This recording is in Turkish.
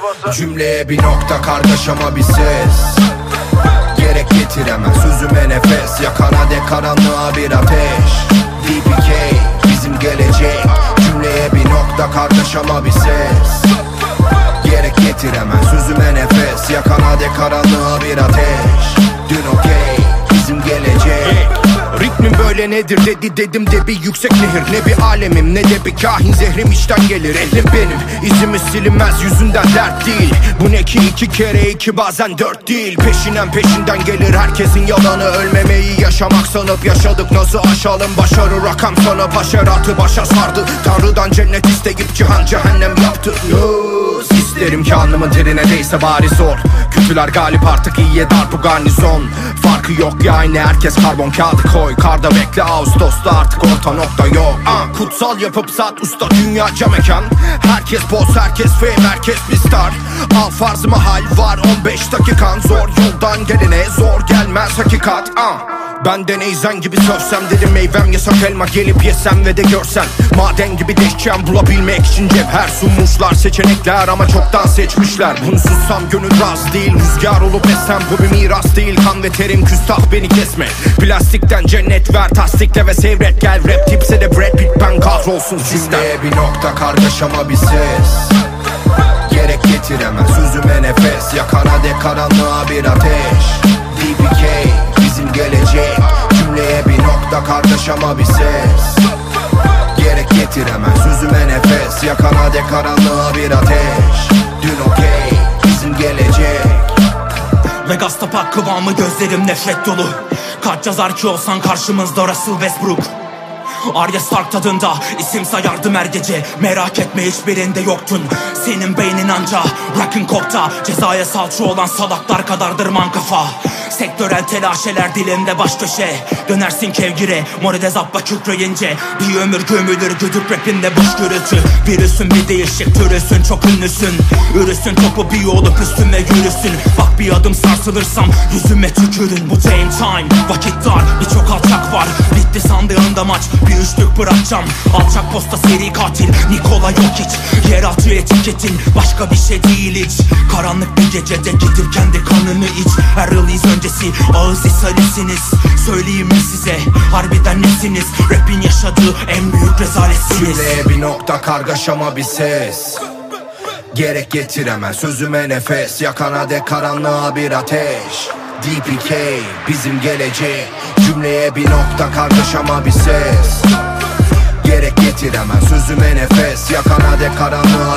Cümleye bir nokta, kargaşama bir ses. Gerek getiremez sözüme nefes. Yakana dek karanlığa bir ateş. DPK bizim gelecek. Cümleye bir nokta, kargaşama bir ses. Gerek getiremez sözüme nefes. Yakana dek karanlığa bir ateş. Dün okey bizim gelecek. Ritmim böyle nedir dedi, dedim de bir yüksek nehir. Ne bir alemim ne de bir kahin, zehrim içten gelir. Elim benim, izimiz silinmez, yüzünden dert değil. Bu ne ki 2 kere 2 bazen 4 değil. Peşinden gelir herkesin yalanı. Ölmemeyi yaşamak sanıp yaşadık, nasıl aşalım başarı. Rakam sana başaratı başa sardı. Tanrıdan cennet isteyip cihan cehennem yaptı. İsterim ki alnımın terine değse bari zor. Kötüler galip artık, iyiye dar bu garnizon. Farkı yok ya aynı, herkes karbon kağıdı koy. Karda bekle Ağustos'ta artık orta nokta yok. Kutsal yapıp sat usta, dünyaca mekan. Herkes boss, herkes fame, herkes bir star. Al farz mahal var 15 dakikan. Zor yoldan gelene zor gelmez hakikat. Ben de neyzen gibi sövsem dedim meyvem yasak elma, gelip yesem ve de görsen. Maden gibi deşeceğim bulabilmek için cevher sunmuşlar. Seçenekler ama çoktan seçmişler. Bunu sussam gönül razı değil. Rüzgar olup essem bu bir miras değil. Kan ve terim küstah beni kesme. Plastikten cennet ver tasdikle ve sevret. Gel rap tipse de Brad Pitt, ben kahrolsun sistem. Cümleye bir nokta, kargaşama bir ses. Gerek getiremez sözüme nefes. Yakana dek karanlığa bir ateş. DPK bizim gelecek. Cümleye bir nokta, kargaşama bir ses. Gerek getiremez sözüme nefes. Yakana dek karanlığa bir ateş. Dün okey bizim gelecek. Vegas'ta pak kıvamı, gözlerim nefret dolu. Kaç yazar ki olsan karşımızda Russell Westbrook. Arya Stark tadında isim sayardım her gece. Merak etme hiçbirinde yoktun. Senin beynin anca rock'ın kokta. Cezaya salça olan salaklar kadardır man kafa. Sektörel telaşeler dilinde baş köşe. Dönersin kevgire moride zappa kükreyince. Bir ömür gömülür güdük rapinde boş gürültü. Virüsün bir değişik türüsün, çok ünlüsün. Ürüsün topu bir olup üstüme yürüsün. Bak bir adım sarsılırsam yüzüme tükürün. Bu game time vakit dar, birçok alçak var. Bitti sandığında maç, bir üçlük bırakacağım. Alçak posta seri katil Nikola Jokic. Yeraltı etiketin başka bir şey değil hiç. Karanlık bir gecede gidip kendi kanını iç. Her release öncesi ağız isalisiniz. Söyleyeyim mi size harbiden nesiniz? Rap'in yaşadığı en büyük rezaletsiniz. Cümleye bir nokta, kargaşama bir ses. Gerek getiremez sözüme nefes. Yakana dek karanlığa bir ateş. DPK bizim gelecek. Cümleye bir nokta, kargaşama bir ses. Gerek getiremez sözüme nefes. Yakana dek karanlığa